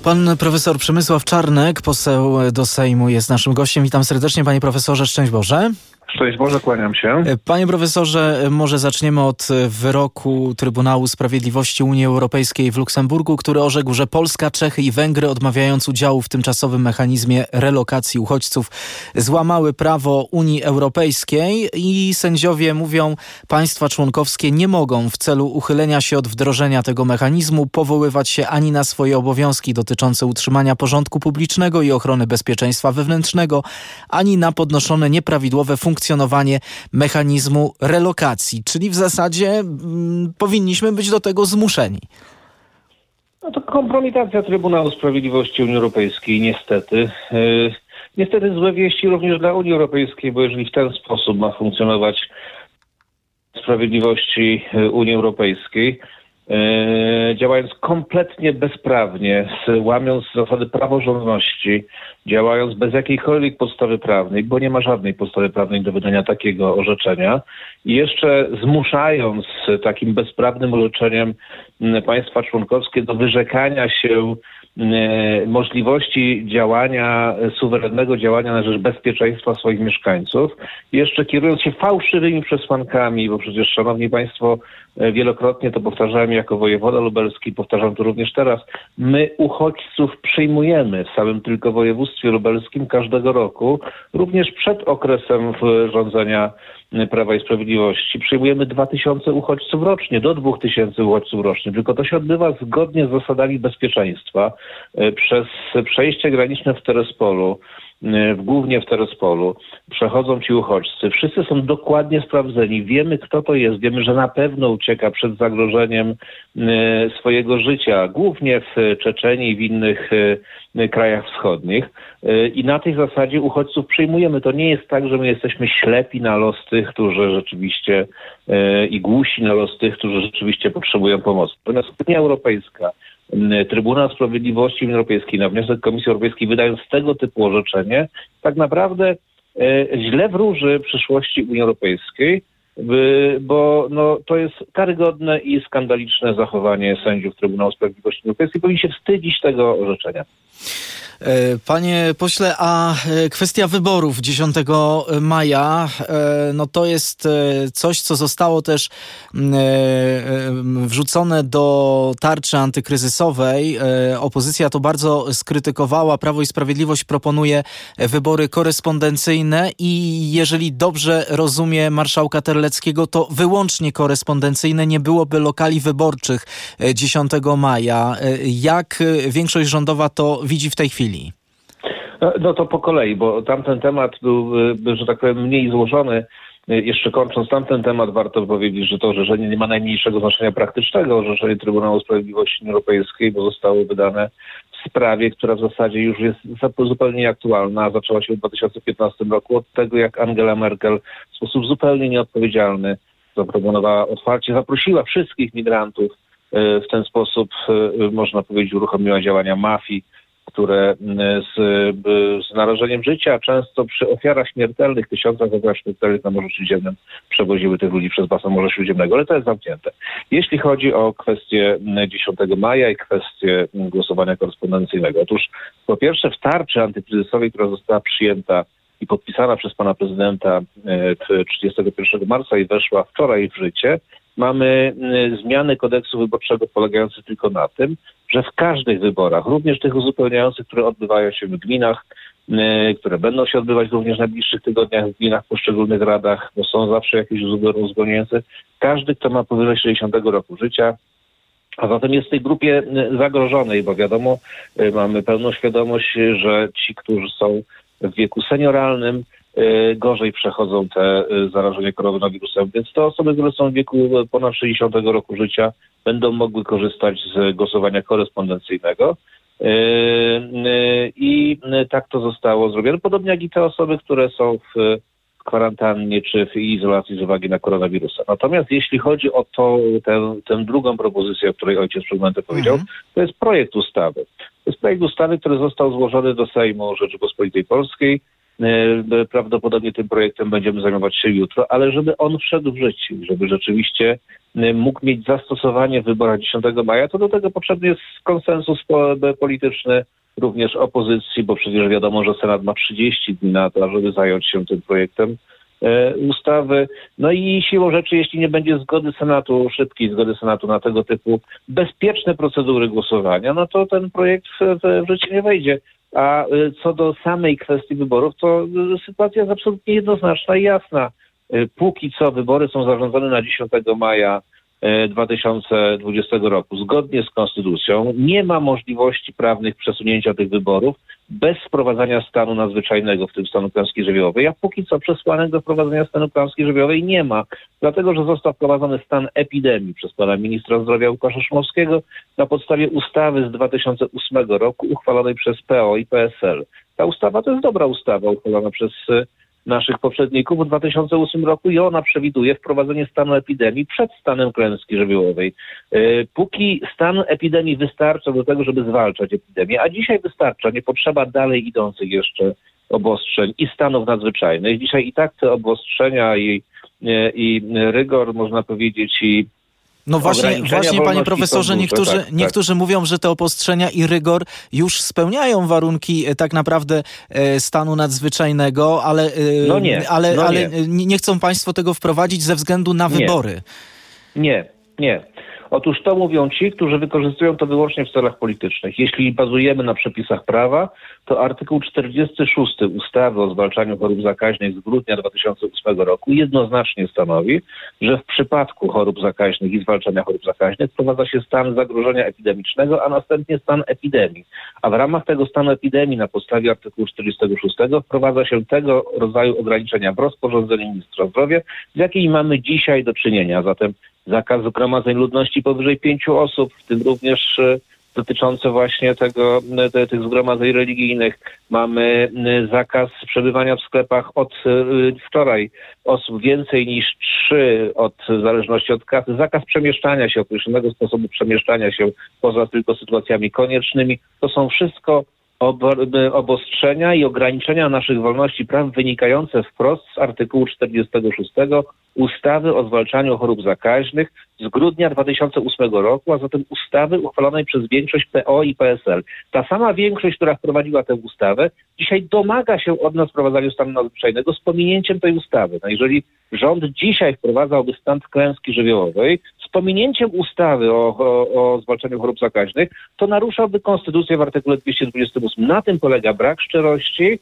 Pan profesor Przemysław Czarnek, poseł do Sejmu, jest naszym gościem. Witam serdecznie, panie profesorze. Szczęść Boże. Szczęść Boże, kłaniam się. Panie profesorze, może zaczniemy od wyroku Trybunału Sprawiedliwości Unii Europejskiej w Luksemburgu, który orzekł, że Polska, Czechy i Węgry, odmawiając udziału w tymczasowym mechanizmie relokacji uchodźców, złamały prawo Unii Europejskiej i sędziowie mówią, państwa członkowskie nie mogą w celu uchylenia się od wdrożenia tego mechanizmu powoływać się ani na swoje obowiązki dotyczące utrzymania porządku publicznego i ochrony bezpieczeństwa wewnętrznego, ani na podnoszone nieprawidłowe funkcjonowanie mechanizmu relokacji. Czyli w zasadzie powinniśmy być do tego zmuszeni. No to kompromitacja Trybunału Sprawiedliwości Unii Europejskiej, niestety. Niestety złe wieści również dla Unii Europejskiej, bo jeżeli w ten sposób ma funkcjonować sprawiedliwości Unii Europejskiej, działając kompletnie bezprawnie, łamiąc zasady praworządności, działając bez jakiejkolwiek podstawy prawnej, bo nie ma żadnej podstawy prawnej do wydania takiego orzeczenia i jeszcze zmuszając takim bezprawnym orzeczeniem państwa członkowskie do wyrzekania się możliwości działania, suwerennego działania na rzecz bezpieczeństwa swoich mieszkańców, jeszcze kierując się fałszywymi przesłankami, bo przecież, szanowni państwo, wielokrotnie to powtarzałem jako wojewoda lubelski, powtarzam to również teraz, my uchodźców przyjmujemy w samym tylko województwie lubelskim każdego roku, również przed okresem rządzenia Prawa i Sprawiedliwości. Przyjmujemy 2000 uchodźców rocznie, do 2000 uchodźców rocznie, tylko to się odbywa zgodnie z zasadami bezpieczeństwa. Przez przejście graniczne w Terespolu, głównie w Terespolu, przechodzą ci uchodźcy. Wszyscy są dokładnie sprawdzeni. Wiemy, kto to jest. Wiemy, że na pewno ucieka przed zagrożeniem swojego życia, głównie w Czeczenii i w innych krajach wschodnich. I na tej zasadzie uchodźców przyjmujemy. To nie jest tak, że my jesteśmy ślepi na los tych, którzy rzeczywiście i głusi na los tych, którzy rzeczywiście potrzebują pomocy. Natomiast Unia Europejska, Trybunał Sprawiedliwości Unii Europejskiej na wniosek Komisji Europejskiej, wydając tego typu orzeczenie, tak naprawdę źle wróży przyszłości Unii Europejskiej, bo to jest karygodne i skandaliczne zachowanie sędziów Trybunału Sprawiedliwości Unii Europejskiej. Powinni się wstydzić tego orzeczenia. Panie pośle, a kwestia wyborów 10 maja, no to jest coś, co zostało też wrzucone do tarczy antykryzysowej. Opozycja to bardzo skrytykowała. Prawo i Sprawiedliwość proponuje wybory korespondencyjne i jeżeli dobrze rozumie marszałka Terleckiego, to wyłącznie korespondencyjne, nie byłoby lokali wyborczych 10 maja. Jak większość rządowa to widzi w tej chwili? No to po kolei, bo tamten temat był, że tak powiem, mniej złożony. Jeszcze kończąc tamten temat, warto powiedzieć, że to orzeczenie nie ma najmniejszego znaczenia praktycznego. Orzeczenie Trybunału Sprawiedliwości Unii Europejskiej, bo zostało wydane w sprawie, która w zasadzie już jest zupełnie nieaktualna. Zaczęła się w 2015 roku od tego, jak Angela Merkel w sposób zupełnie nieodpowiedzialny zaproponowała otwarcie, zaprosiła wszystkich migrantów. W ten sposób, można powiedzieć, uruchomiła działania mafii, które z narażeniem życia, często przy ofiarach śmiertelnych, tysiącach ofiar śmiertelnych na Morzu Śródziemnym, przewoziły tych ludzi przez basen Morza Śródziemnego, ale to jest zamknięte. Jeśli chodzi o kwestię 10 maja i kwestię głosowania korespondencyjnego. Otóż po pierwsze w tarczy antykryzysowej, która została przyjęta i podpisana przez pana prezydenta 31 marca i weszła wczoraj w życie, mamy zmiany kodeksu wyborczego polegające tylko na tym, że w każdych wyborach, również tych uzupełniających, które odbywają się w gminach, które będą się odbywać również w najbliższych tygodniach w gminach, w poszczególnych radach, bo są zawsze jakieś uzupełniające, każdy, kto ma powyżej 60 roku życia, a zatem jest w tej grupie zagrożonej, bo wiadomo, mamy pełną świadomość, że ci, którzy są w wieku senioralnym, gorzej przechodzą te zarażenie koronawirusem. Więc te osoby, które są w wieku ponad 60 roku życia, będą mogły korzystać z głosowania korespondencyjnego. I tak to zostało zrobione. Podobnie jak i te osoby, które są w kwarantannie czy w izolacji z uwagi na koronawirusa. Natomiast jeśli chodzi o tę drugą propozycję, o której ojciec przed momentem powiedział, to jest projekt ustawy. To jest projekt ustawy, który został złożony do Sejmu Rzeczypospolitej Polskiej Prawdopodobnie tym projektem będziemy zajmować się jutro, ale żeby on wszedł w życie, żeby rzeczywiście mógł mieć zastosowanie w wyborach 10 maja, to do tego potrzebny jest konsensus polityczny również opozycji, bo przecież wiadomo, że Senat ma 30 dni na to, żeby zająć się tym projektem ustawy. No i siłą rzeczy, jeśli nie będzie zgody Senatu, szybkiej zgody Senatu na tego typu bezpieczne procedury głosowania, no to ten projekt w życie nie wejdzie. A co do samej kwestii wyborów, to sytuacja jest absolutnie jednoznaczna i jasna. Póki co wybory są zarządzone na 10 maja 2020 roku. Zgodnie z konstytucją nie ma możliwości prawnych przesunięcia tych wyborów bez wprowadzania stanu nadzwyczajnego, w tym stanu klęski żywiołowej, a póki co przesłanek do wprowadzenia stanu klęski żywiołowej nie ma, dlatego że został wprowadzony stan epidemii przez pana ministra zdrowia Łukasza Szumowskiego na podstawie ustawy z 2008 roku uchwalonej przez PO i PSL. Ta ustawa to jest dobra ustawa uchwalona przez naszych poprzedników w 2008 roku i ona przewiduje wprowadzenie stanu epidemii przed stanem klęski żywiołowej. Póki stan epidemii wystarcza do tego, żeby zwalczać epidemię, a dzisiaj wystarcza, nie potrzeba dalej idących jeszcze obostrzeń i stanów nadzwyczajnych. Dzisiaj i tak te obostrzenia i rygor, można powiedzieć, i no właśnie panie profesorze, niektórzy mówią, że te obostrzenia i rygor już spełniają warunki tak naprawdę stanu nadzwyczajnego, ale nie chcą państwo tego wprowadzić ze względu na wybory. Nie. Otóż to mówią ci, którzy wykorzystują to wyłącznie w celach politycznych. Jeśli bazujemy na przepisach prawa, to artykuł 46 ustawy o zwalczaniu chorób zakaźnych z grudnia 2008 roku jednoznacznie stanowi, że w przypadku chorób zakaźnych i zwalczania chorób zakaźnych wprowadza się stan zagrożenia epidemicznego, a następnie stan epidemii. A w ramach tego stanu epidemii na podstawie artykułu 46 wprowadza się tego rodzaju ograniczenia w rozporządzeniu ministra zdrowia, z jakimi mamy dzisiaj do czynienia. Zatem zakaz zgromadzeń ludności powyżej 5 osób, w tym również dotyczące właśnie tych zgromadzeń religijnych. Mamy zakaz przebywania w sklepach od wczoraj osób więcej niż 3, w zależności od kasy. Zakaz przemieszczania się, określonego sposobu przemieszczania się poza tylko sytuacjami koniecznymi. To są wszystko obostrzenia i ograniczenia naszych wolności i praw wynikające wprost z artykułu 46 ustawy o zwalczaniu chorób zakaźnych z grudnia 2008 roku, a zatem ustawy uchwalonej przez większość PO i PSL. Ta sama większość, która wprowadziła tę ustawę, dzisiaj domaga się od nas wprowadzania stanu nadzwyczajnego z pominięciem tej ustawy. No jeżeli rząd dzisiaj wprowadzałby stan klęski żywiołowej z pominięciem ustawy o zwalczaniu chorób zakaźnych, to naruszałby konstytucję w artykule 228. Na tym polega brak szczerości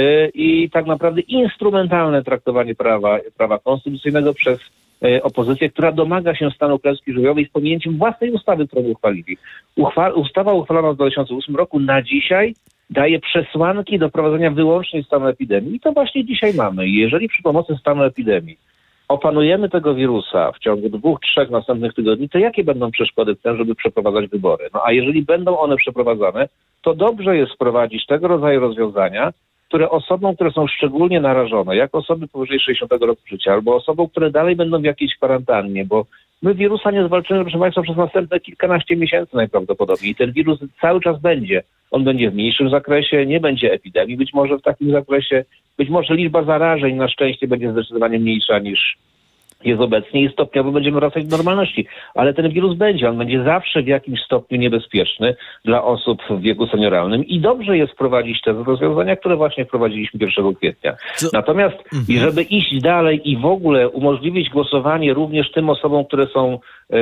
i tak naprawdę instrumentalne traktowanie prawa konstytucyjnego przez opozycję, która domaga się stanu klęski żywiołowej z pominięciem własnej ustawy, którą uchwalili. Ustawa uchwalona w 2008 roku na dzisiaj daje przesłanki do prowadzenia wyłącznie stanu epidemii i to właśnie dzisiaj mamy. Jeżeli przy pomocy stanu epidemii opanujemy tego wirusa w ciągu 2-3 następnych tygodni, to jakie będą przeszkody w tym, żeby przeprowadzać wybory? No a jeżeli będą one przeprowadzane, to dobrze jest wprowadzić tego rodzaju rozwiązania, które osobom, które są szczególnie narażone, jak osoby powyżej 60 roku życia, albo osobom, które dalej będą w jakiejś kwarantannie, bo my wirusa nie zwalczymy, proszę państwa, przez następne kilkanaście miesięcy najprawdopodobniej. I ten wirus cały czas będzie. On będzie w mniejszym zakresie, nie będzie epidemii być może w takim zakresie. Być może liczba zarażeń na szczęście będzie zdecydowanie mniejsza niż jest obecnie i stopniowo będziemy wracać do normalności. Ale ten wirus będzie, on będzie zawsze w jakimś stopniu niebezpieczny dla osób w wieku senioralnym i dobrze jest wprowadzić te rozwiązania, które właśnie wprowadziliśmy 1 kwietnia. Natomiast żeby iść dalej i w ogóle umożliwić głosowanie również tym osobom, które są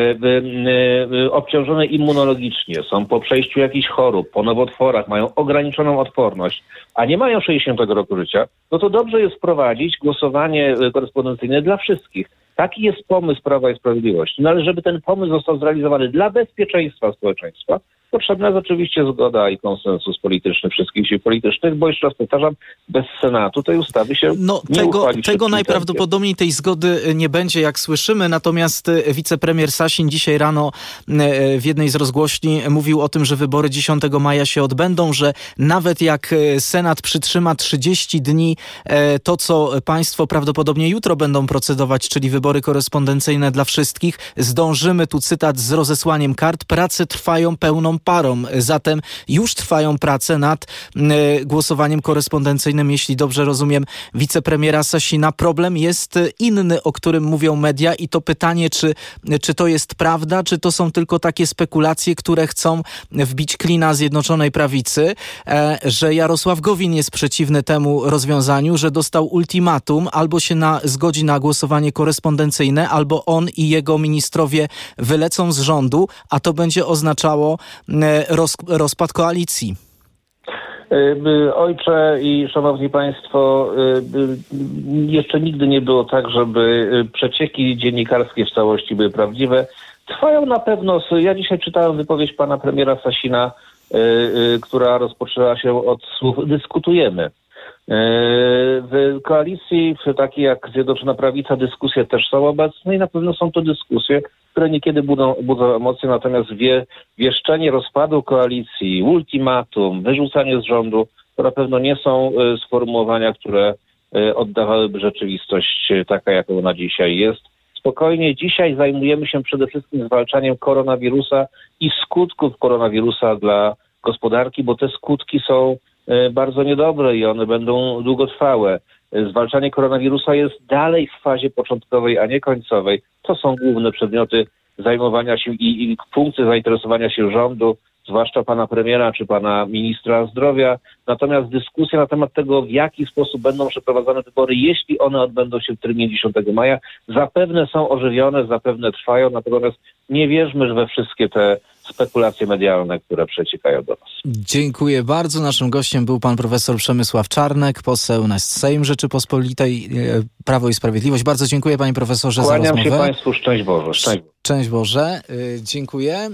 obciążone immunologicznie, są po przejściu jakichś chorób, po nowotworach, mają ograniczoną odporność, a nie mają 60 roku życia, no to dobrze jest wprowadzić głosowanie korespondencyjne dla wszystkich. Taki jest pomysł Prawa i Sprawiedliwości. No ale żeby ten pomysł został zrealizowany dla bezpieczeństwa społeczeństwa, potrzebna jest oczywiście zgoda i konsensus polityczny wszystkich sił politycznych, bo jeszcze raz powtarzam, bez Senatu tej ustawy się nie uchwali. Tego najprawdopodobniej tej zgody nie będzie, jak słyszymy, natomiast wicepremier Sasin dzisiaj rano w jednej z rozgłośni mówił o tym, że wybory 10 maja się odbędą, że nawet jak Senat przytrzyma 30 dni to, co państwo prawdopodobnie jutro będą procedować, czyli wybory korespondencyjne dla wszystkich, zdążymy, tu cytat, z rozesłaniem kart, prace trwają pełną pierwszą parą. Zatem już trwają prace nad głosowaniem korespondencyjnym, jeśli dobrze rozumiem wicepremiera Sasina. Problem jest inny, o którym mówią media i to pytanie, czy to jest prawda, czy to są tylko takie spekulacje, które chcą wbić klina Zjednoczonej Prawicy, że Jarosław Gowin jest przeciwny temu rozwiązaniu, że dostał ultimatum, albo się zgodzi na głosowanie korespondencyjne, albo on i jego ministrowie wylecą z rządu, a to będzie oznaczało rozpad koalicji. Ojcze i szanowni państwo, jeszcze nigdy nie było tak, żeby przecieki dziennikarskie w całości były prawdziwe. Trwają na pewno, ja dzisiaj czytałem wypowiedź pana premiera Sasina, która rozpoczęła się od słów "dyskutujemy". W koalicji, takiej jak Zjednoczona Prawica, dyskusje też są obecne i na pewno są to dyskusje, które niekiedy budzą emocje, natomiast wieszczenie rozpadu koalicji, ultimatum, wyrzucanie z rządu, to na pewno nie są sformułowania, które oddawałyby rzeczywistość taka, jaka ona dzisiaj jest. Spokojnie, dzisiaj zajmujemy się przede wszystkim zwalczaniem koronawirusa i skutków koronawirusa dla gospodarki, bo te skutki są bardzo niedobre i one będą długotrwałe. Zwalczanie koronawirusa jest dalej w fazie początkowej, a nie końcowej. To są główne przedmioty zajmowania się i funkcje zainteresowania się rządu, zwłaszcza pana premiera czy pana ministra zdrowia. Natomiast dyskusja na temat tego, w jaki sposób będą przeprowadzane wybory, jeśli one odbędą się w terminie 10 maja, zapewne są ożywione, zapewne trwają, natomiast nie wierzmy we wszystkie te spekulacje medialne, które przeciekają do nas. Dziękuję bardzo. Naszym gościem był pan profesor Przemysław Czarnek, poseł na Sejm Rzeczypospolitej, Prawo i Sprawiedliwość. Bardzo dziękuję, panie profesorze, za rozmowę. Kłaniam się państwu. Szczęść Boże. Szczęść Boże. Dziękuję.